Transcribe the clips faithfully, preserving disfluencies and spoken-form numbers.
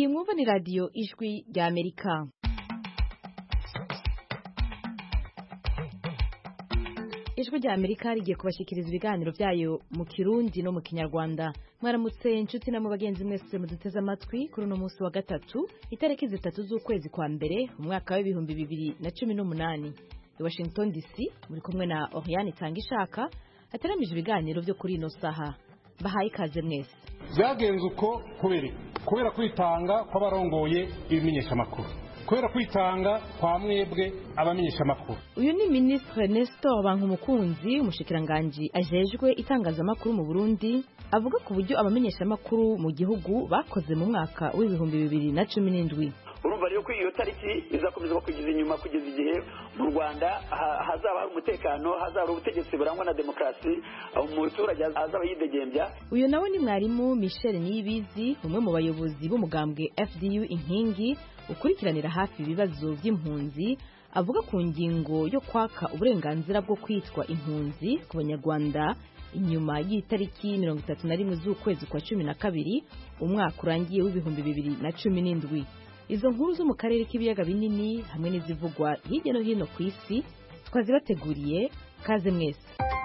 iyi mwumva ni radiyo ijwi rya Amerika. Ijwi rya Amerika rigiye kubashikiriza ibiganiro byayo mu Kirundi no mu Kinyarwanda. Mwaramutse inshuti na mu bagenzi mwese muduteze amatwi kuri uno munsi wa gatatu itariki zitatu z'ukwezi kwa mbere umwaka w'ibihumbi bibiri na cumi n'umunani. I Washington D C muri kumwe na Oriane Tangishaka hateramije ibiganiro byo kuri ino saha. Bahaye ikaze mwese. Byagenze uko kubera kubera kwitanga kw'abarongoye ibimenyesha makuru. Kubera kwitanga kwa mwebwe abamenyesha makuru. Uyu ni Ministre Nestor Bankumukunzi umushikiranganje ajejwe itangazamakuru mu Burundi avuga ku buryo abamenyesha makuru mu gihugu bakoze mu mwaka w'ibihumbi bibiri na cumi n'indwi. Urumva rero ko iyo tariki izakomeza kugeza inyuma kugeza igihe mu Rwanda hazaba hari umutekano, hazaba ubutegetsi burangwa na demokrasi, umuturage azaba yidegembya. Uyu nawe ni mwarimu Michel Niyibizi, umwe mu bayobozi b'umugambwe F D U Inkingi ukurikiranira hafi ibibazo by'impunzi, avuga ku ngingo yo kwaka uburenganzira bwo kwitwa impunzi ku Banyarwanda inyuma y'itariki mirongo itatu na rimwe z'ukwezi kwa cumi na kabiri umwaka urangiye w'ibihumbi bibiri na cumi n'indwi. Izo nkuru zo mu karere k'ibiyaga binini hamwe n'izivugwa hirya no hino ku isi twazibateguriye. Kaze mwese.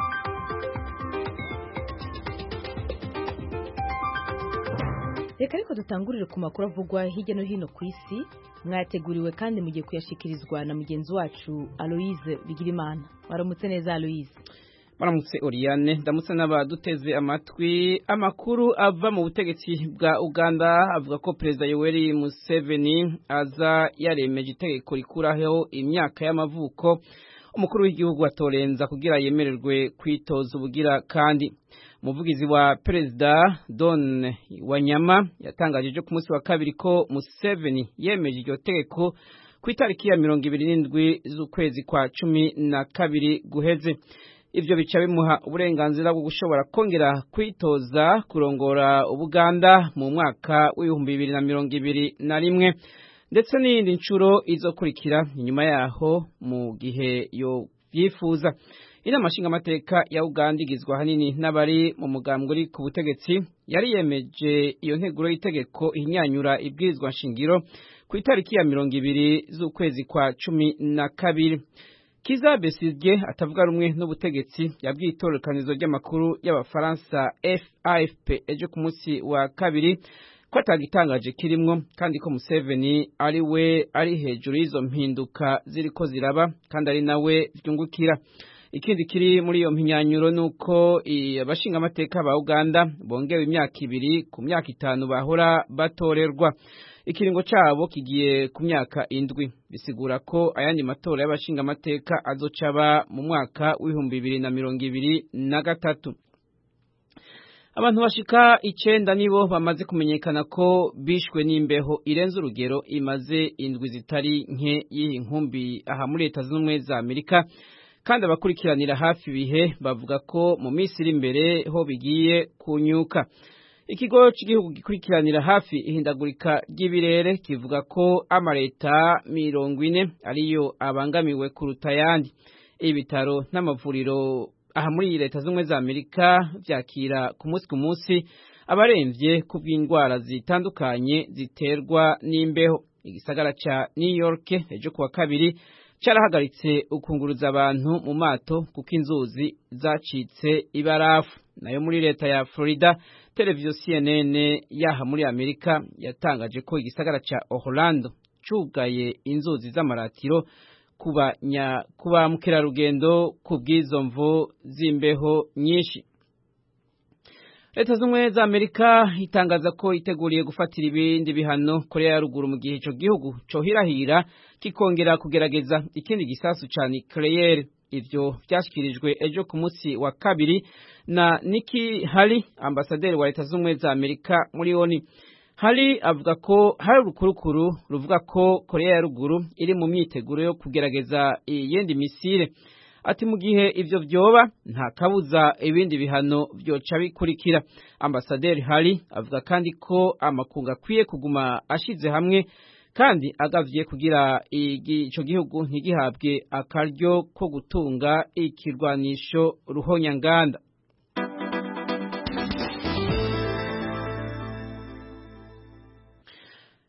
Reka ariko dutangurire ku makuru avugwa hirya no hino ku isi mwateguriwe kandi mugiye kuyashikirizwa na mugenzi wacu Aloise Bigirimana. Waramutse neza Aloise? Maramutse Oriane, ndamutse n'abaduteze amatwi. Amakuru ava mu butegetsi bwa Uganda avuga ko President Yoweri Museveni aza yaremeje itegeko rikuraho imyaka y'amavuko umukuru w'igihugu atorenza kugira yemererwe kwitoza ubugira kandi. Umuvugizi wa Perezida Don Wanyama yatangaje ku munsi wa kabiri ko Museveni yemeje iryo tegeko ku itariki ya mirongo ibiri n'indwi z'ukwezi kwa cumi na kabiri guheze. Ivyo bica bimuha uburenganzira bwo gushobora kongera kwitoza kurongora Ubuganda mu mwaka w'ibihumbi bibiri na mirongo ibiri na rimwe ndetse n'iyindi ncuro izokurikira inyuma yaho mu gihe yo vyifuza. Inama nshingamateka ya Uganda igizwe hanini n'abari mu mugambwe uri ku butegetsi yari yemeje iyo nteguro y'itegeko ihinyanyura ibwirizwa nshingiro ku itariki ya mirongo ibiri z'ukwezi kwa cumi na kabiri. Kiza Besigye atavuga rumwe n'ubutegetsi yabwiye itororokanizo ry'amakuru y'Abafaransa F A F P ejo ku munsi wa kabiri ko atagitangaje kirimwo kandi ko Museveni ari we ari hejuru y'izo mpinduka ziriko ziraba kandi ari nawe vyungukira. Ikindi kiri muri iyo mpinyanyuro nuko abashinga amateka ba Uganda bongewe imyaka ibiri ku myaka itanu bahora batorerwa. Ikiringo cabo kigiye ku myaka indwi, bisigura ko ayandi matora y'abashinga amateka azocaba mu mwaka w'ibihumbi bibiri na mirongo ibiri na gatatu. Abantu bashika icenda nibo bamaze kumenyekana ko bishwe n'imbeho irenze urugero imaze indwi zitari nke y'inkumbi aha muri Leta Zunze Ubumwe za Amerika, kandi abakurikiranira hafi bihe bavuga ko mu minsi iri imbere ho bigiye kunyuka. Ikigo cy'igihugu gikurikiranira hafi ihindagurika ry'ibirere kivuga ko amareta mirongo ine ariyo abangamiwe kuruta yandi. Ibitaro n'amavuriro aha muri Leta Zunze Ubumwe za Amerika vyakira ku munsi ku munsi abaremvye ku bw'indwara zitandukanye ziterwa n'imbeho. Igisagara ca New York ejo kuwa kabiri carahagaritse ukunguruza abantu mu mato kuko inzuzi zacitse ibarafu. Nayo muri leta ya Florida televiziyo C N N yaha muri Amerika yatangaje ko igisagara ca Orlando cugaye inzuzi z'amaratiro kuba nya kuba mukerarugendo kubwizo mvo z'imbeho nyinshi. Leta z'umwe za Amerika itangaza ko iteguriye gufatira ibindi bihano Korea ya Ruguru mu gihe ico gihugu cohirahira kikongera kugerageza ikindi gisasu ca nucleaire. Ivyo vyashikirijwe ejo ku munsi wa kabiri na Nikki Haley, ambasaderi wa Leta z'umwe za Amerika muri O N U. Haley avuga ko hari urukurukuru ruvuga ko Korea ya Ruguru iri mu myiteguro yo kugerageza iyindi misile. Ati mu gihe ivyo vyoba nta kabuza ibindi bihano vyoca bikurikira. Ambasaderi Haley avuga kandi ko amakunga akwiye kuguma ashize hamwe kandi agavye kugira ico gihugu ntigihabwe akaryo ko gutunga ikirwanisho ruhonyanganda.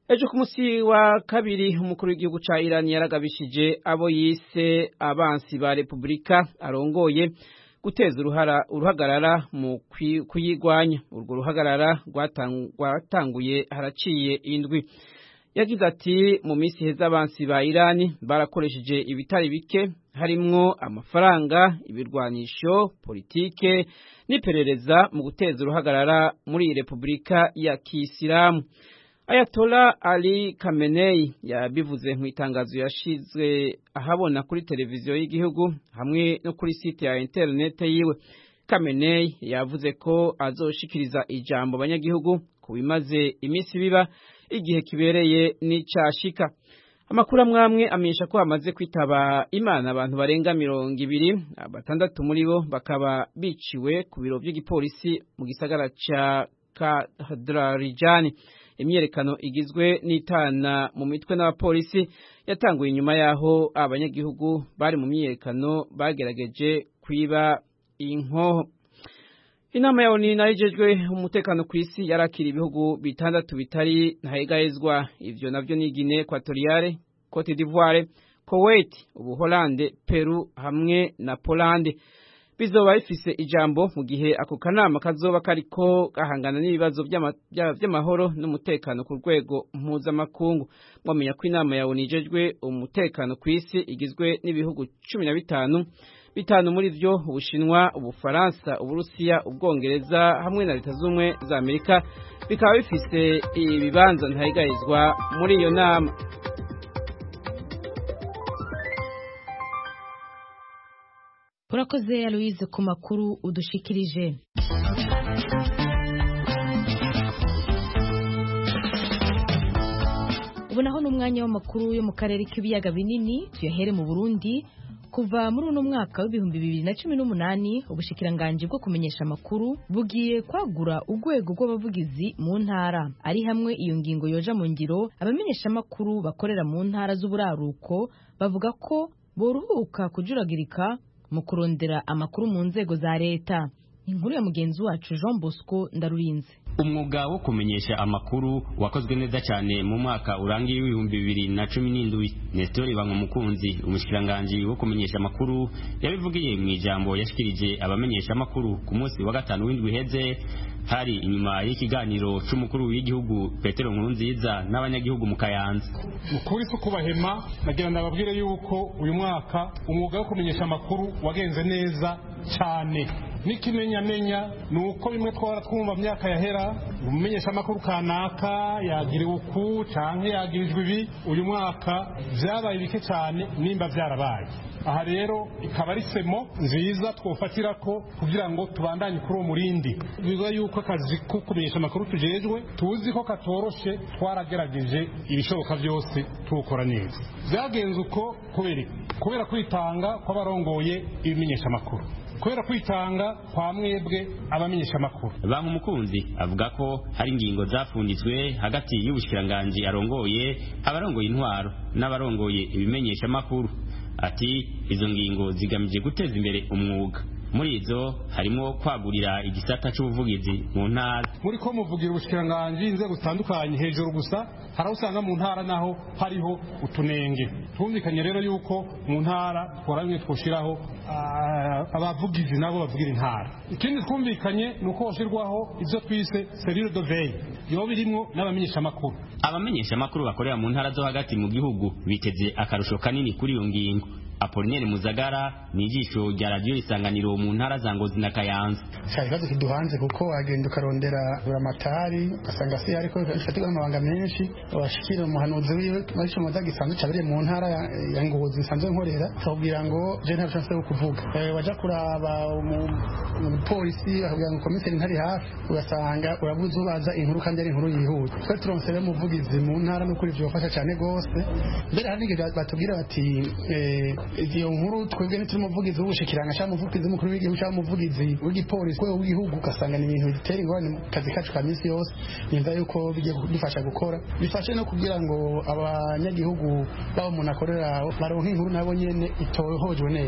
Ejo ku munsi wa kabiri umukuru w'igihugu ca Iran yaragabishije abo yise abansi ba Republika arongoye guteza uruhara uruhagarara mu kuyigwanya. Urwo ruhagarara rwatanguye haraciye indwi. Yagize ati mu minsi heza abansi ba Iran barakoresheje ibitari bike harimwo amafaranga, ibirwanisho, politike n'iperereza mu guteza uruhagarara muri Republika ya Kisilamu. Ayatollah Ali Khamenei yabivuze mu itangazo yashizwe ahabona kuri televiziyo y'igihugu hamwe no kuri site ya internet yiwe. Khamenei yavuze ko azoshikiriza ijambo abanyagihugu kubimaze iminsi biba igihe kibereye n'icashika. Amakuru amwamwe amenyesha ko amaze kwitaba Imana abantu barenga mirongo ibiri, batandatu muri bo bakaba biciwe ku biro by'igipolisi mu gisagara ca Kadrarijani. Imyerekano igizwe n'itana mu mitwe n'abapolisi yatanguye inyuma yaho abanyagihugu bari mu myerekano bagerageje kwiba inkoho. Inama ya O N U najejwe umutekano ku isi yarakira ibihugu bitandatu bitari ntahegahezwa. Ivyo navyo ni Guinea Equatoriale, Cote d'Ivoire, Kuwait, Ubuholande, Peru hamwe na Polande. Bizoba bifise ijambo mu gihe ako kanama kazoba kariko gahangana n'ibibazo by'amahoro n'umutekano ku rwego mpuzamakungu. Mwamenya ko inama ya O N U ijejwe umutekano ku isi igizwe n'ibihugu cumi na bitanu, bitanu muri vyo Ubushinwa, Ubufaransa, Uburusiya, Ubwongereza hamwe na Leta z'Ubumwe za Amerika bikaba bifise ibibanza ntahegahezwa muri iyo nama. Urakoze Aloise ku makuru udushikirije. Ubu naho n'umwanya w'amakuru yo mu karere k'ibiyaga binini tuyahere mu Burundi. Kuva muri uno mwaka w'ibihumbi bibiri na cumi n'umunani ubushikiranganje bwo kumenyesha amakuru bugiye kwagura urwego rw'abavugizi mu ntara. Ari hamwe iyo ngingo yoja mu ngiro, abamenyesha amakuru bakorera mu ntara z'uburaruko bavuga ko boruhuka kujuragirika mu kurondera amakuru mu nzego za leta. Inkuru ya mugenzi wacu Jean Bosco Ndarurinze. Umwuga wo kumenyesha amakuru wakozwe neza cyane mu mwaka urangiye w'ibihumbi bibiri na cumi n'indwi. Nestor Bankomukunzi umushikiranganje wo kumenyesha amakuru yabivugiye mu ijambo yashikirije abamenyesha amakuru ku munsi wa gatanu w'indwi heze, hari inyuma y'ikiganiro c'umukuru w'igihugu Petero Nkurunziza n'abanyagihugu mu Kayanza. Mukuri so kubahema nagira ndababwire yuko uyu mwaka umwuga wo kumenyesha amakuru wagenze neza cyane. Nikimenyamenya nuko bimwe twara twumva myaka yahera umumenyesha amakuru kanaka yagiriwe uku canke yagirijwe ibi, uyu mwaka vyabaye bike cyane nimba vyarabaye. Aha rero ikaba ari semo nziza twofatira ko kugira ngo tubandanye kuri uwo murindi. Bivuga yuko akazi ko kumenyesha amakuru tujejwe tuzi ko katoroshe, twaragerageje ibishoboka byose tukora neza. Byagenze uko kubera kubera kwitanga kw'abarongoye ibimenyesha amakuru, kubera kwitanga kwa mwebwe abamenyesha amakuru. Bankomukunzi avuga ko hari ingingo zafunditswe hagati y'ubushikiranganje arongoye, abarongoye intwaro n'abarongoye ibimenyesha amakuru. Ati izo ngingo zigamije guteza imbere umwuga. Muri izo harimo kwagurira igisata c'ubuvugizi mu ntara. Muri ko muvugira ubushikiranganje inzego zitandukanye hejuru gusa, haraho usanga mu ntara naho hariho utunenge. Twumvikanye rero yuko mu ntara twaramwe twoshiraho abavugizi nabo bavugira intara. Ikindi twumvikanye nuko hoshirwaho ivyo twise cellule de veille yo birimo n'abamenyesha amakuru. Abamenyesha amakuru bakorera mu ntara zo hagati mu gihugu biteze akarusho kanini kuri iyo ngingo. Apollinaire Muzagara ni ijisho rya radio Isanganiro mu ntara za Ngozi na Kayanza. Cyari kiduhanze kuko agenda ukarondera buramatari ugasanga se ariko ifatirwa amabanga menshi, washikira umuhanuzi wiwe muri cyo modaga isanzwe cabire mu ntara ya Ngozi isanzwe nkorera, tubwira ngo je nta chance yo kuvuga. Eh waja kuraba mu polisi ahubwo ngo komiseri ntari hafi, ugasanga urabuze ubaza inkuru kandi ari inkuru yihuta. Twe turonsere muvugizi mu ntara no kuri byo bafasha cyane gose. Mbere hari nige batubwira bati eh iyo nkuru twebwe nituri muvugizi w'ubushikiranga cyangwa muvugizi mukuru w'igihugu cyangwa muvugizi w'igipolisi we w'igihugu, ugasanga ni ibintu bitera ingorane mu kazi kacu ka minsi yose. Nimva yuko bigiye kudufasha gukora, bifashe no kugira ngo abanyagihugu babo umuntu akorera baronke inkuru nabo nyene itohojwe neza.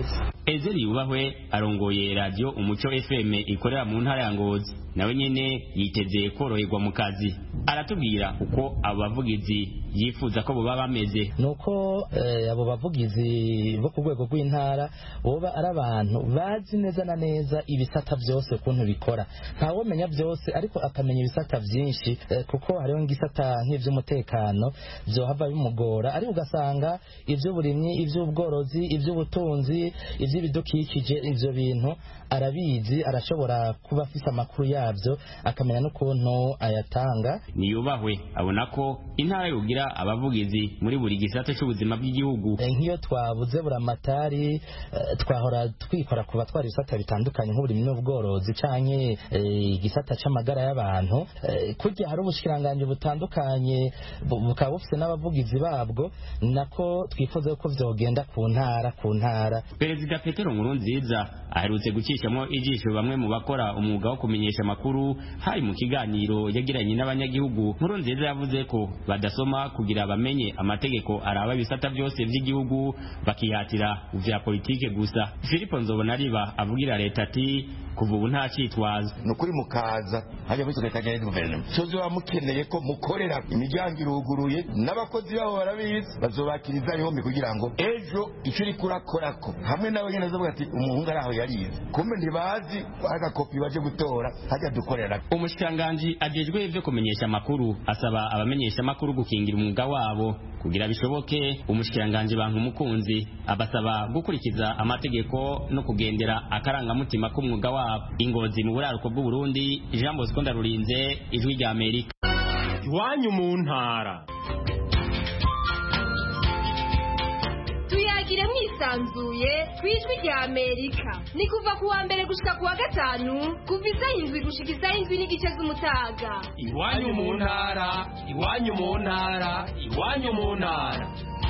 Ezeri Yubahwe arongoye radio Umuco F M ikorera mu ntara ya Ngozi nawe nyene yiteze koroherwa mu kazi aratubwira uko abavugizi yifuza ko boba bameze nuko eh, abo bavugizi bo ku rwego rw'intara boba ari abantu bazi neza na neza ibisata byose kuntu bikora ntawo menya byose ariko akamenya ibisata byinshi eh, kuko hariho ngisata nk'ivy'umutekano byo hava bimugora ari ugasanga ivyo burimyi ivy'ubworozi ivy'ubutunzi ivy'ibidukikije ivyo bintu arabizi arashobora kuba afise amakuru yabyo akamenya n'ukuntu ayatanga. Niyubahwe abona ko intara yogira abavugizi muri buri gisata cy'ubuzima bw'igihugu. Nk'iyo twabuze buramatari twahora twikora kuba twari ibisata bitandukanye nk'uburimi n'ubworozi canke igisata c'amagara y'abantu kujya hari ubushikiranganje butandukanye bukaba bufise n'abavugizi babwo nako twifuza ko vyogenda ku ntara ku ntara. Perezida Petero Nkurunziza aherutse gucishamo ijisho bamwe mu bakora umwuga wo kumenyesha amakuru hari mu kiganiro yagiranye n'abanyagihugu. Nkurunziza yavuze ko badasoma kugira bamenye amategeko araba ibisata byose by'igihugu bakihatira vya politike gusa. Philippe Nzobonariba avugira leta ati kuva ubu nta citwaza nukuri mukaza hajya muri leta ya guverinoma cyozo bamukeneye ko mukorera imiryango iruguruye n'abakozi babo barabizi bazobakiriza ihombe kugira ngo ejo icuri kurakorako hamwe nawe nyene zo bati umuhungu araho yarize kumbe ntibazi agakopi baje gutora hajya dukorera. Umushikanganje ajejwe ivyo kumenyesha amakuru asaba abamenyesha amakuru gukingira umwuga wabo kugira bishoboke. Umushikanganje bantu mukunzi abasaba gukurikiza amategeko no kugendera akarangamutima k'umwuga wabo. Ingozi mu buraruko bw'u Burundi, Jean Bosco Ndarurinze, Ijwi rya Amerika. Iwanyu mu ntara tuyagire mwisanzuye kwijwi rya Amerika ni kuva ku wa mbere gushika ku wa gatanu kuva isaha indwi gushika isaha indwi n'igice z'umutaga. Iwanyu mu ntara iwanyu mu ntara iwanyu mu ntara.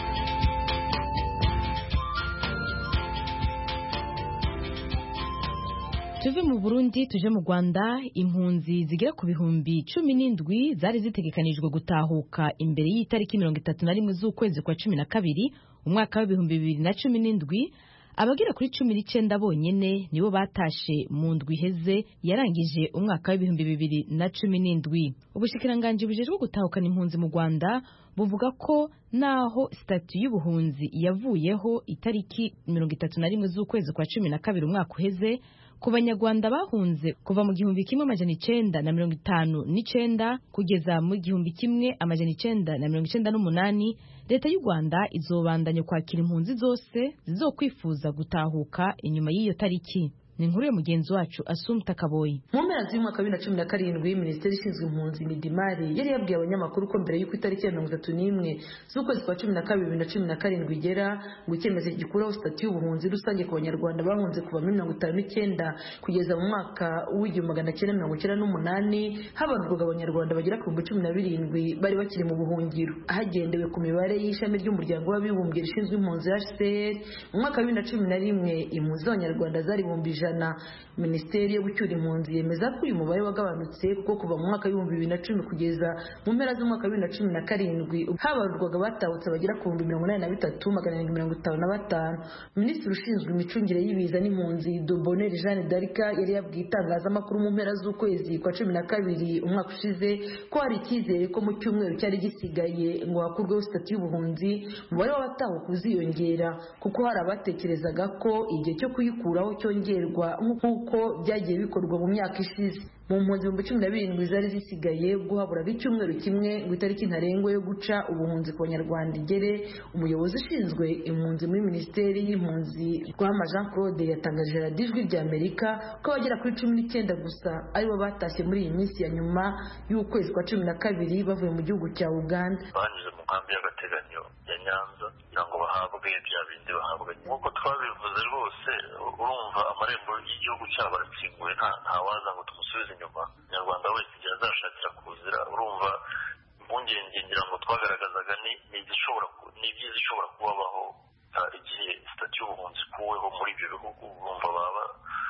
Tuve mu Burundi tuje mu Rwanda. Impunzi zigera ku bihumbi cumi n'indwi zari zitegekanijwe gutahuka imbere y'itariki mirongo itatu na rimwe z'ukwezi kwa cumi na kabiri umwaka w'ibihumbi bibiri na cumi n'indwi. Abagira kuri cumi n'icenda bonyene nibo batashe mu ndwi heze yarangije umwaka w'ibihumbi bibiri na cumi n'indwi. Ubushikiranganje bujejwe gutahukana impunzi mu Rwanda buvuga ko naho statu y'ubuhunzi yavuyeho itariki mirongo itatu na rimwe z'ukwezi kwa cumi na kabiri umwaka uheze ku banyarwanda bahunze kuva mu gihumbi kimwe amajana icenda na mirongo itanu n'icenda kugeza mu gihumbi kimwe amajana icenda na mirongo icenda n'umunani, leta y'u Rwanda izobandanya kwakira impunzi zose zizokwifuza gutahuka inyuma y'iyo tariki. Ni inkuru ya mugenzi wacu Asumta Kaboyi. Mu mpera z'umwaka wa bibiri na cumi na karindwi Minisiteri ishinzwe impunzi Midimari yari yabwiye abanyamakuru ko mbere y'uko itariki ya mirongo itatu n'imwe z'ukwezi kwa cumi na kabiri bibiri na cumi na karindwi igera ngo icyemezo gikuraho stati y'ubuhunzi rusange ku banyarwanda bahunze kuva muri mirongo itanu n'icyenda kugeza mu mwaka w'igihumbi magana cyenda mirongo icyenda n'umunani habarurwaga abanyarwanda bagera ku bihumbi cumi na birindwi bari bakiri mu buhungiro. Hagendewe ku mibare y'ishami ry'umuryango w'abibumbye rishinzwe impunzi H C R mu mwaka wa bibiri na cumi na rimwe impunzi z'abanyarwanda zari ibihumbi ijana. Minisiteri yo gucyura impunzi yemeza ko uyu mubare wagabanutse kuko kuva mu mwaka w'ibihumbi bibiri na cumi kugeza mu mpera z'umwaka wa bibiri na cumi na karindwi habarurwaga batahutse bagera ku bihumbi mirongo inani na bitatu magana arindwi mirongo itanu na batanu. Minisitiri ushinzwe imicungire y'ibiza n'impunzi Dobonere Jeanne d'Arc yari yabwiye itangazamakuru mu mpera z'ukwezi kwa cumi na kabiri umwaka ushize ko hari icyizere ko mu cyumweru cyari gisigaye ngo hakurweho stati y'ubuhunzi umubare w'abatahuka uziyongera kuko hari abatekerezaga ko igihe cyo kuyikuraho cyongerwa nk'uko byagiye bikorwa mu myaka ishize. Mu mpunzi ibihumbi cumi na birindwi zari zisigaye guhaburaga icyumweru kimwe ngo itariki ntarengwa yo guca ubuhunzi ku banyarwanda igere, umuyobozi ushinzwe impunzi muri Minisiteri y'impunzi Rwama Jean Claude yatangaje radiyo Ijwi rya Amerika ko abagera kuri cumi n'icyenda gusa aribo batashye muri iyi minsi ya nyuma y'ukwezi kwa cumi na kabiri bavuye mu gihugu cya Uganda. Banyuze mu nkambi y'agateganyo ya Nyanza kugira ngo bahabwe bya bindi bahabwa nk'uko twabivuze rwose. Urumva amarembo y'igihugu cyabo arakinguye nta ntawaza ngo tumusubize inyuma. Umunyarwanda wese igihe azashakira kuzira urumva impungenge ngira ngo twagaragazaga ni igishobora ni ibyiza ishobora kubabaho igihe stati y'ubuhunzi ikuweho muri ibyo bihugu. Urumva baba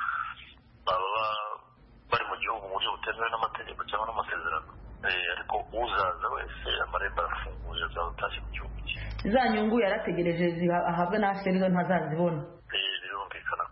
baba bari mu gihugu mu buryo butemewe n'amategeko cyangwa n'amasezerano, ariko uzaza wese amarembo arafunguye azaba atashye mu gihugu cye. Za nyungu yarategereje ahabwa na H C R ntazazibona. Birumvikana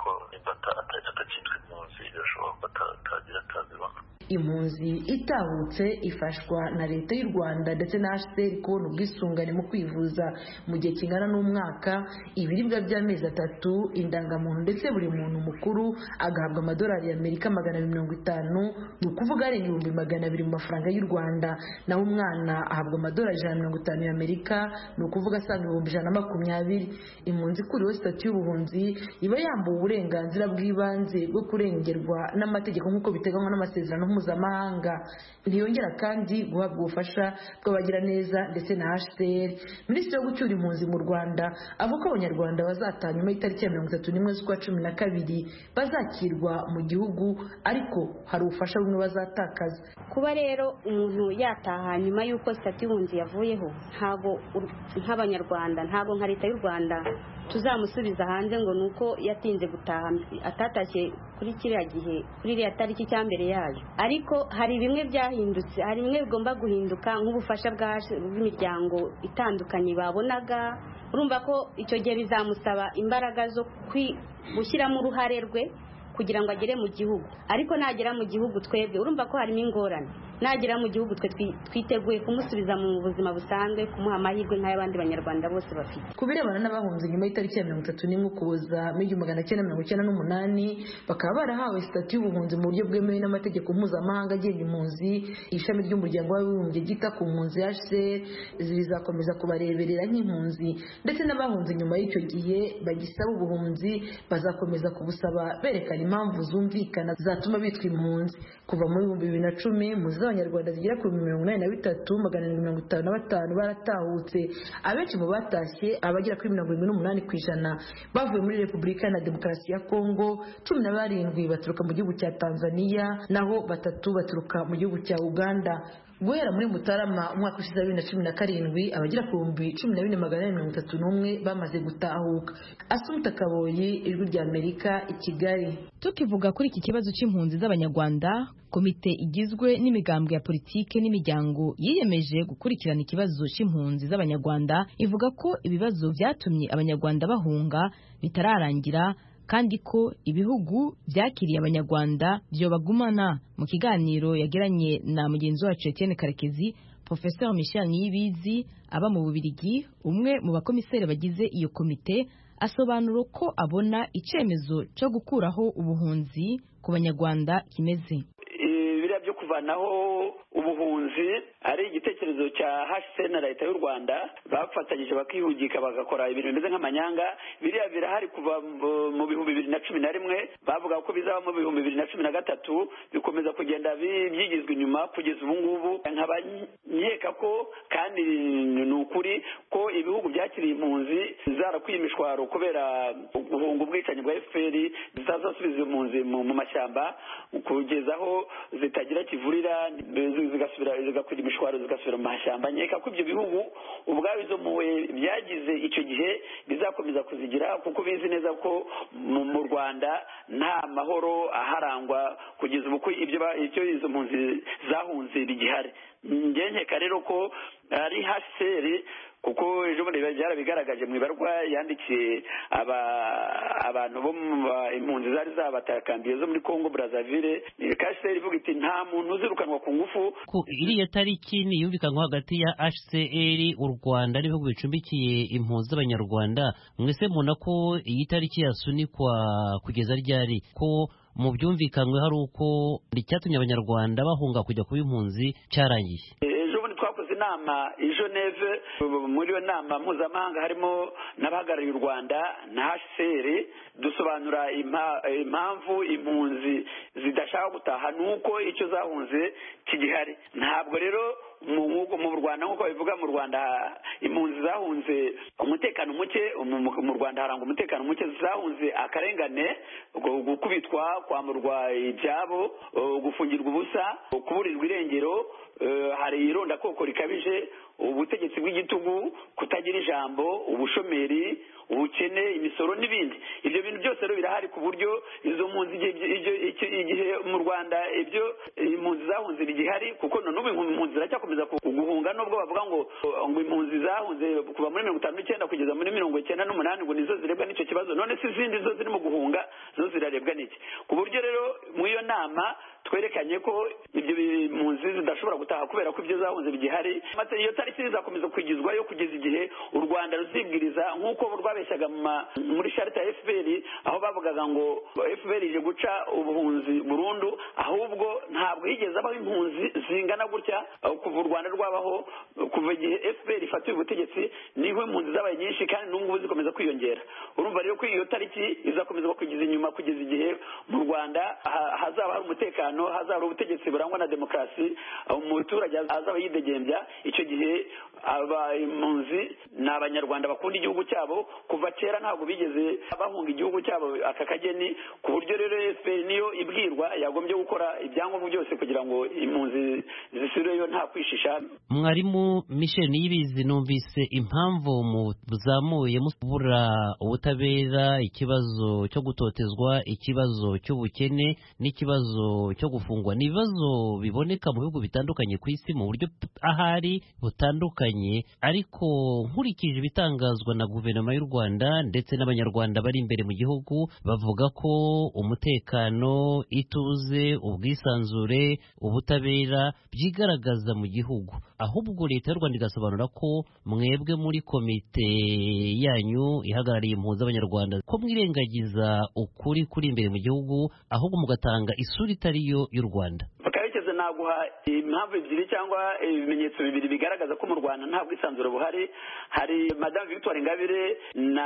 impunzi itahutse ifashwa na leta y'u Rwanda ndetse na H C R kubona ubwisungane mu kwivuza mu gihe kingana n'umwaka, ibiribwa by'amezi atatu, indangamuntu ndetse buri muntu mukuru agahabwa amadolari y'Amerika magana abiri mirongo itanu, ni ukuvuga arenga ibihumbi magana abiri mu mafaranga y'u Rwanda, naho umwana ahabwa amadolari ijana na mirongo itanu y'Amerika, ni ukuvuga asaga ibihumbi ijana na makumyabiri. Impunzi ikuriweho sitati y'ubuhunzi iba yambuwe uburenganzira bw'ibanze bwo kurengerwa n'amategeko nk'uko biteganywa n'amasezerano mpuzamahanga. Ntiyongera kandi guhabwa ubufasha bw'abagiraneza ndetse na H C R. Minisitiri wo gucyura impunzi mu Rwanda avuga ko abanyarwanda bazataha nyuma y'itariki ya mirongo itatu n'imwe z'ukwa cumi na kabiri bazakirwa mu gihugu, ariko hari ubufasha bumwe bazatakaza. Kuba rero umuntu yataha nyuma y'uko sitati y'ubuhunzi yavuyeho, ntago nk'abanyarwanda, ntago nka leta y'u Rwanda tuzamusubiza hanze ngo nuko yatinze gutaha, atatashye kuri kiriya gihe, kuri iriya tariki cya mbere yayo. Ariko hari bimwe byahindutse, hari bimwe bigomba guhinduka nk'ubufasha bw'imiryango itandukanye babonaga. Urumva ko icyo gihe bizamusaba imbaraga zo gushyiramo uruhare rwe kugira ngo agere mu gihugu, ariko nagera mu gihugu twebwe urumva ko harimo ingorane. Nagera mu gihugu twe twiteguye kumusubiza mu buzima busanzwe, kumuha amahirwe nk'ay'abandi banyarwanda bose bafite. Ku birebana n'abahunze nyuma y'itariki ya mirongo itatu n'imwe Ukuboza mu igihumbi magana cyenda mirongo icyenda n'umunani, bakaba barahawe sitati y'ubuhunzi mu buryo bwemewe n'amategeko mpuzamahanga agenga impunzi, ishami ry'umuryango w'abibumbye ryita ku mpunzi H C R zizakomeza kubareberera nk'impunzi, ndetse n'abahunze nyuma y'icyo gihe bagisaba ubuhunzi bazakomeza kubusaba berekana impamvu zumvikana zatuma bitwa impunzi. Kuva mu bihumbi bibiri na cumi impunzi z'abanyarwanda zigera ku mirongo inani na bitatu magana arindwi mirongo itanu na batanu baratahutse. Abenshi mu batashye, abagera kuri mirongo irindwi n'umunani ku ijana bavuye muri Repubulika na Demokarasi ya Kongo, cumi na barindwi baturuka mu gihugu cya Tanzania, naho batatu baturuka mu gihugu cya Uganda. Guhera muri Mutarama umwaka ushize wa bibiri na cumi na karindwi, abagera ku bihumbi cumi na bine magana ane mirongo itatu n'umwe bamaze gutahuka. Asumta Kaboyi, Ijwi ry'Amerika, i Kigali. Tukivuga kuri iki kibazo cy'impunzi z'abanyarwanda, komite igizwe n'imigambwe ya politike n'imiryango yiyemeje gukurikirana ikibazo cy'impunzi z'abanyarwanda ivuga ko ibibazo byatumye abanyarwanda bahunga bitararangira, kandi ko ibihugu byakiriye abanyarwanda byobagumana. Mu kiganiro yagiranye na mugenzi wacu Etienne Karekezi, Professeur Michel Niyibizi aba mu Bubiligi, umwe mu bakomiseri bagize iyo komite, asobanura ko abona icyemezo cyo gukuraho ubuhunzi ku banyarwanda kimeze. Biriya byo kuvanaho ubuhunzi ari igitekerezo cya H C R na leta y'u Rwanda, bafatanyije bakihugika bagakora ibintu bimeze nk'amanyanga. Biriya birahari kuva mu bihumbi bibiri na cumi na rimwe, bavuga ko bizaba mu bihumbi bibiri na cumi na gatatu, bikomeza kugenda byigizwa inyuma kugeza ubu ngubu. Nkaba nkeka ko kandi ni ukuri ko ibihugu byakiriye impunzi zarakwiye imishwaro kubera guhunga ubwicanyi bwa F P R, zitazasubiza impunzi mu mashyamba kugeza aho zitagira kivurira, zigasubira zigakwira imishwaro zigasubira mu mashyamba. Nkeka ko ibyo bihugu ubwabo izo mpuhwe byagize icyo gihe bizakomeza kuzigira, kuko bizi neza ko mu Rwanda nta mahoro aharangwa kugeza ubu ibyo icyo izo mpunzi zahunze bigihari. Njye nkeka rero ko ari H C R, kuko ejo bundi byarabigaragaje mu ibarwa yandikiye aba abantu bo mu impunzi zari zabatakambiye zo muri Congo Brazzaville. H C R ivuga iti nta muntu uzirukanwa ku ngufu. Iriya tariki ni yumvikanwa hagati ya H C R, u Rwanda n'ibihugu bicumbikiye impunzi z'abanyarwanda. Mwese mubona ko iyi tariki yasunikwa kugeza ryari? Ko mu byumvikanwe hari uko icyatumye abanyarwanda bahunga kujya kuba impunzi cyarangiye. Ejo bundi twakoze inama i Geneve, muri iyo nama mpuzamahanga harimo n'abahagarariye u Rwanda na H C R, dusobanura impamvu impunzi zidashaka gutaha nuko icyo zahunze kigihari. Ntabwo rero mu Rwanda nk'uko bivuga, mu Rwanda impunzi zahunze umutekano muke, mu Rwanda harangwa umutekano muke, zahunze akarengane, gukubitwa, kwamburwa ibyabo, gufungirwa ubusa, kuburirwa irengero, hari irondakoko rikabije, ubutegetsi bw'igitugu, kutagira ijambo, ubushomeri, ubukene, imisoro n'ibindi. Ibyo bintu byose rero birahari ku buryo izo mpunzi igihe mu Rwanda ibyo impunzi zahunze bigihari, kuko n'ubu impunzi ziracyakomeza guhunga, nubwo bavuga ngo ngo impunzi zahunze kuva muri mirongo itanu n'icyenda kugeza muri mirongo icyenda n'umunani ngo nizo zirebwa n'icyo kibazo, none si izindi zo zirimo guhunga zo zirarebwa n'iki. Ku buryo rero mu iyo nama twerekanye ko ibyo impunzi zidashobora gutaha kubera ko ibyo zahunze bigihari. Iyo tariki izakomeza kwigizwayo kugeza igihe u Rwanda ruzibwiriza nk'uko rwabeshyaga muri sharita ya F P R, aho bavugaga ngo F P R ije guca ubuhunzi burundu, ahubwo ntabwo higeze abaho impunzi zingana gutya kuva u Rwanda rwabaho. Kuva igihe F P R ifatiwe ubutegetsi niho impunzi zabaye nyinshi kandi n'ubu zikomeza kwiyongera. Urumva rero ko iyo tariki izakomeza kugeza inyuma kugeza igihe mu Rwanda hazaba hari umutekano, hazaba hari ubutegetsi burangwa na demokarasi, umuturage azaba yidegembya. Icyo gihe aba impunzi ni abanyarwanda bakunda igihugu cyabo, kuva kera ntabwo bigeze bahunga igihugu cyabo aka kageni, ku buryo rero F P R niyo ibwirwa yagombye gukora ibyangombwa byose kugira ngo impunzi zisubireyo nta kwishisha. Mwarimu Michel Niyibizi, numvise impamvu muzamuye mubura ubutabera, ikibazo cyo gutotezwa, ikibazo cy'ubukene n'ikibazo cyo gufungwa. Ni ibibazo biboneka mu bihugu bitandukanye ku isi mu buryo ahari butandukanye, ariko nkurikije ibitangazwa na guverinoma y'u Rwanda ndetse n'abanyarwanda bari imbere mu gihugu, bavuga ko umutekano, ituze, ubwisanzure, ubutabera byigaragaza mu gihugu. Ahubwo leta y'u Rwanda igasobanura ko mwebwe muri komite yanyu ihagarariye impunzi z'abanyarwanda ko mwirengagiza ukuri kuri imbere mu gihugu, ahubwo mugatanga isura itariyo y'u Rwanda. Bakabikeze naguha impamvu ebyiri cyangwa ibimenyetso bibiri bigaragaza ko mu Rwanda nta bwisanzure buhari. Hari Madame Victoire Ingabire na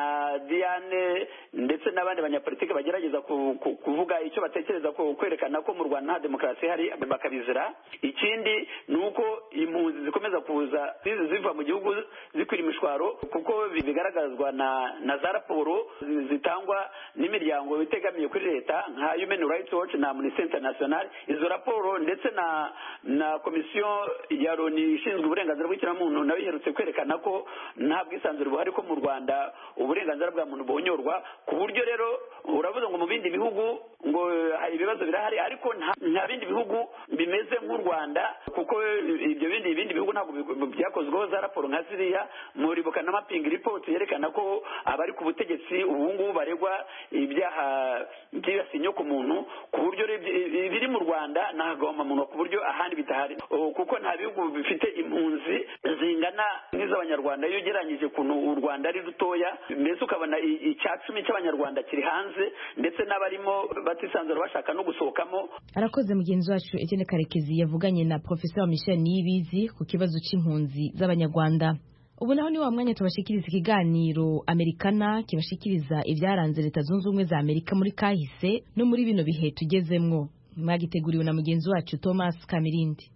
Diane ndetse n'abandi banyapolitike bagerageza kuvuga icyo batekereza ko kwerekana ko mu Rwanda nta demokarasi hari bakabizira. Ikindi ni uko impunzi zikomeza kuza ziva mu gihugu zikwira imishwaro, kuko bigaragazwa na na za raporo zitangwa n'imiryango itegamiye kuri leta nka Human Rights Watch na Amnesty International. Izo raporo ndetse na na komisiyo ya Loni ishinzwe uburenganzira bw'ikiremwamuntu nayo iherutse kwerekana ko nta bwisanzure buhari, ko mu Rwanda uburenganzira bwa muntu bonyorwa, ku buryo rero uravuze ngo mu bindi bihugu ngo hari ibibazo birahari, ariko nta bindi bihugu bimeze nk'u Rwanda, kuko ibyo bindi ibindi bihugu ntabwo byakozweho za raporo nka ziriya. Muri Bukana mapping report yerekana ko abari ku butegetsi ubu ngubu baregwa ibyaha byibasiye ku muntu, ku buryo biri mu Rwanda nagomba muntu ku buryo ahandi bitahari, kuko nta bihugu bifite impunzi zingana n'iz'abanyarwanda. Iyo ugereranyije kuntu u Rwanda ari rutoya, mbese ukabona icya cumi cy'abanyarwanda kiri hanze, ndetse n'abarimo batisanzura bashaka no gusohokamo. Arakoze mugenzi wacu Etienne Karekezi yavuganye na Professeur Michel Niyibizi ku kibazo c'impunzi z'abanyarwanda. Ubu naho ni wa mwanya tubashikiriza ikiganiro Amerikana kibashikiriza ibyaranze Leta Zunze Ubumwe za Amerika muri kahise no muri bino bihe tugezemwo. Mwagiteguriwe na mugenzi wacu Thomas Kamirindi.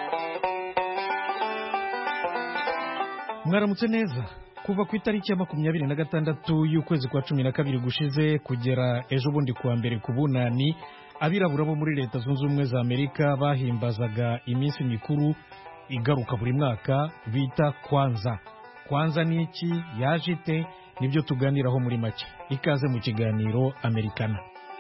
Mwaramutse neza. Kuva ku itariki ya makumyabiri na gatandatu y'ukwezi kwa cumi na kabiri gushize kugera ejo bundi kuwa mbere ku bunani, abirabura bo muri Leta Zunze Ubumwe za Amerika bahimbazaga iminsi mikuru igaruka buri mwaka bita Kwanza. Kwanza ni iki, yaje ite, nibyo tuganiraho muri make. Ikaze mu kiganiro Amerikana.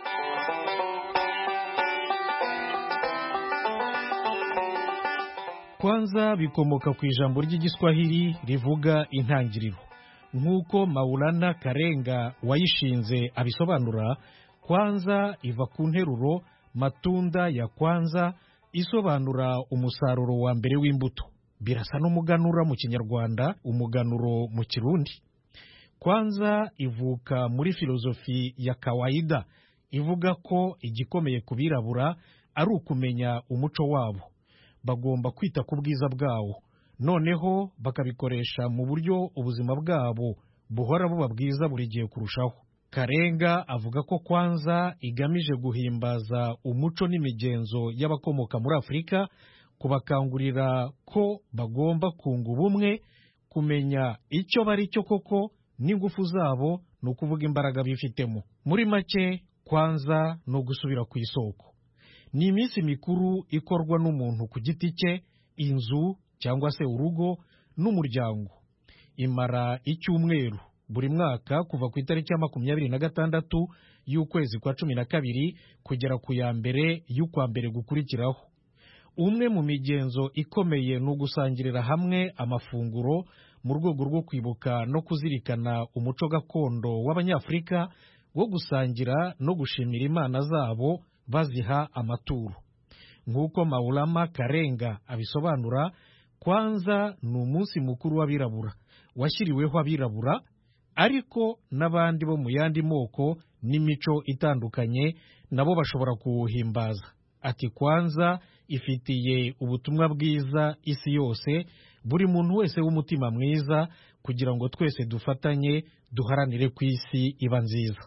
Kwanza bikomoka ku ijambo ry'igiswahili rivuga intangiriro. Nk'uko Maulana Karenga wayishinze abisobanura, Kwanza iva ku nteruro matunda ya kwanza, isobanura umusaruro wa mbere w'imbuto. Birasa n'umuganura mu Kinyarwanda, umuganuro mu Kirundi. Kwanza ivuka muri filozofi ya kawaida, ivuga ko igikomeye kubirabura ari ukumenya umuco wabo. Bagomba kwita ku bwiza bwawo, noneho bakabikoresha mu buryo ubuzima bwabo buhora buba bwiza buri gihe kurushaho. Karenga avuga ko Kwanza igamije guhimbaza umuco n'imigenzo y'abakomoka muri Afurika, kubakangurira ko bagomba kunga ubumwe, kumenya icyo bari cyo koko n'ingufu zabo, ni ukuvuga imbaraga bifitemo. Muri make, Kwanza ni ugusubira ku isoko. Ni iminsi mikuru ikorwa n'umuntu ku giti cye, inzu cyangwa se urugo n'umuryango. Imara icyumweru buri mwaka kuva ku itariki ya makumyabiri na gatandatu y'ukwezi kwa cumi na kabiri kugera ku ya mbere y'ukwa mbere gukurikiraho. Umwe mu migenzo ikomeye ni ugusangirira hamwe amafunguro mu rwego rwo kwibuka no kuzirikana umuco gakondo w'Abanyafurika wo gusangira no gushimira Imana zabo baziha amaturo. nk'uko Maulama Karenga abisobanura, kwanza ni umunsi mukuru w'abirabura washyiriweho abirabura ariko n'abandi bo mu yandi moko n'imico itandukanye nabo bashobora kuwuhimbaza. Ati kwanza ifitiye ubutumwa bwiza isi yose, buri muntu wese w'umutima mwiza, kugira ngo twese dufatanye duharanire ku isi iba nziza.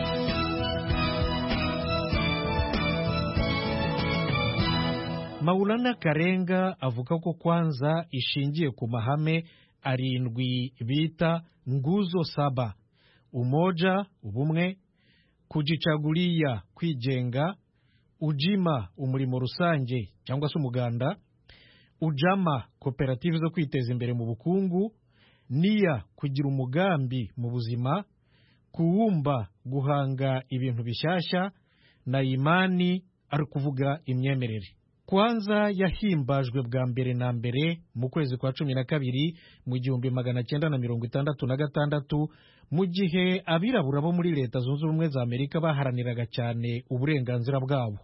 Maulana Karenga avuga ko kwanza ishingiye ku mahame arindwi bita nguzo saba: umoja, ubumwe; kujichagulia, kwigenga; ujima, umurimo rusange cyangwa se umuganda; ujama, koperative zo kwiteza imbere mu bukungu; niya, kugira umugambi mu buzima; kuwumba, guhanga ibintu bishyashya; na imani, ari kuvuga imyemerere. Kwanza yahimbajwe bwa mbere na mbere mu kwezi kwa cumi na kabiri mu gihumbi magana cyenda na mirongo itandatu na gatandatu, mu gihe abirabura bo muri Leta Zunze Ubumwe za Amerika baharaniraga cyane uburenganzira bwabo.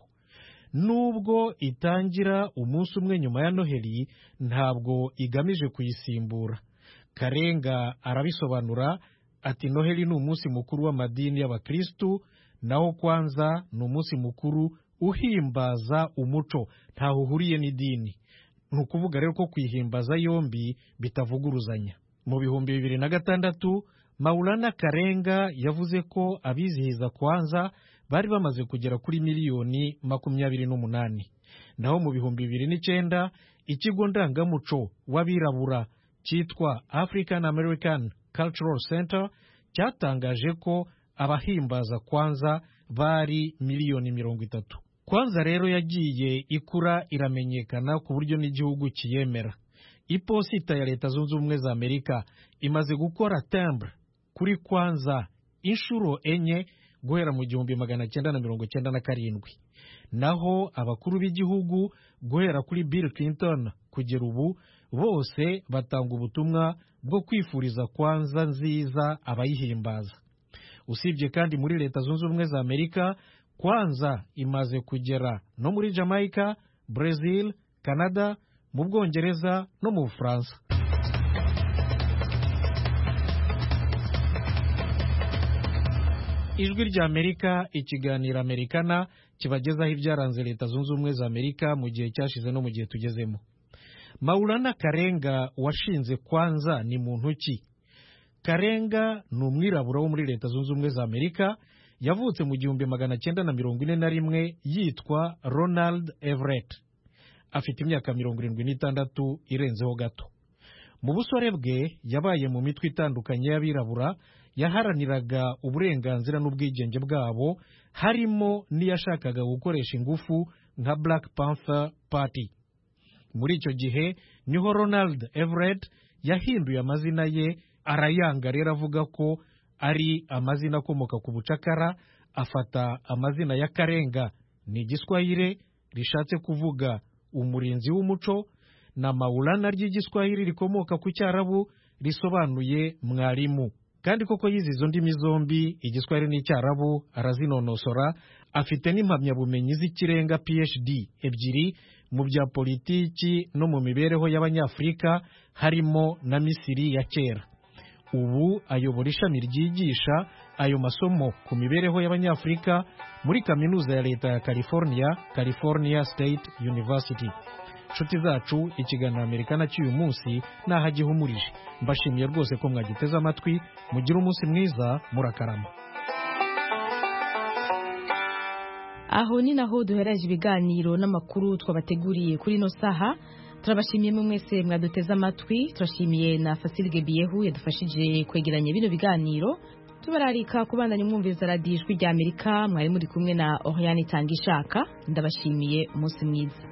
Nubwo itangira umunsi umwe nyuma ya Noheli, ntabwo igamije kuyisimbura. Karenga arabisobanura ati Noheli ni umunsi mukuru w'amadini y'Abakristu, naho kwanza ni umunsi mukuru uhimbaza umuco, ntaho uhuriye n'idini. Ni ukuvuga rero ko kwihimbaza yombi bitavuguruzanya. Mu bihumbi bibiri na gatandatu, Maulana Karenga yavuze ko abizihiza kwanza bari bamaze kugera kuri miliyoni makumyabiri n'umunani. Naho mu bihumbi bibiri n'icyenda, ikigo ndangamuco w'abirabura cyitwa African American Cultural Center cyatangaje ko abahimbaza kwanza bari miliyoni mirongo itatu. Kwanza rero yagiye ikura iramenyekana ku buryo n'igihugu kiyemera. Iposita ya Leta Zunze Ubumwe za Amerika imaze gukora timbre kuri kwanza inshuro enye guhera mu gihumbi magana cyenda na mirongo cyenda na karindwi. Naho abakuru b'igihugu guhera kuri Bill Clinton kugera ubu bose batanga ubutumwa bwo kwifuriza kwanza nziza abayihimbaza. Usibye kandi muri Leta Zunze Ubumwe za Amerika, kwanza imaze kugera no muri Jamaica, Brazil, Canada, mu Bwongereza no mu Bufaransa. Ijwi rya Amerika, ikiganiro Amerikana kibagezaho ibyaranze Leta Zunze Ubumwe za Amerika mu gihe cyashize no mu gihe tugezemo. Maulana Karenga washinze kwanza ni muntu ki? Karenga ni umwirabura wo muri Leta Zunze Ubumwe za Amerika, yavutse mu gihumbi magana cyenda na mirongo ine na rimwe, yitwa Ronald Everett. Afite imyaka mirongo irindwi n'itandatu irenzeho gato. Mu busore bwe yabaye mu mitwe itandukanye y'abirabura yaharaniraga uburenganzira n'ubwigenge bwabo, harimo n'iyashakaga gukoresha ingufu nka Black Panther Party. Muri icyo gihe niho Ronald Everett yahinduye amazina ye, arayanga rero avuga ko ari amazina akomoka ku bucakara, afata amazina ya Karenga, ni igiswahili rishatse kuvuga umurinzi w'umuco, na Maulana ry'igiswahili rikomoka ku Cyarabu risobanuye mwarimu. Kandi koko yize izo ndimi zombi, igiswahili n'icyarabu, arazinonosora. Afite n'impamyabumenyi z'ikirenga P H D ebyiri mu bya politiki no mu mibereho y'Abanyafurika, harimo na Misiri ya kera. Ubu ayobora ishami ryigisha ayo masomo ku mibereho y'Abanyafurika muri kaminuza ya Leta ya California, California State University. Nshuti zacu, ikiganiro Amerikana cy'uyu munsi naho gihumurije. Mbashimiye rwose ko mwagiteze amatwi. Mugire umunsi mwiza, murakarama. Aho ni naho duhereje ibiganiro n'amakuru twabateguriye kuri no saha. Turabashimiye mu mwese mwaduteze amatwi. Turashimiye na Fasil Gebiyehu yadufashije kwegeranya bino biganiro. Tubararika kubandanya mwumviza radio Ijwi rya Amerika. Mwari muri kumwe na Oriane Tangishaka. Ndabashimiye umunsi mwiza.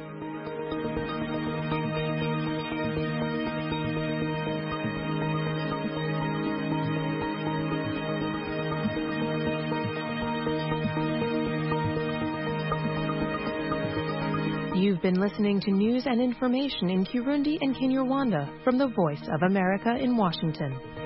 You've been listening to news and information in Kirundi and Kinyarwanda from the Voice of America in Washington.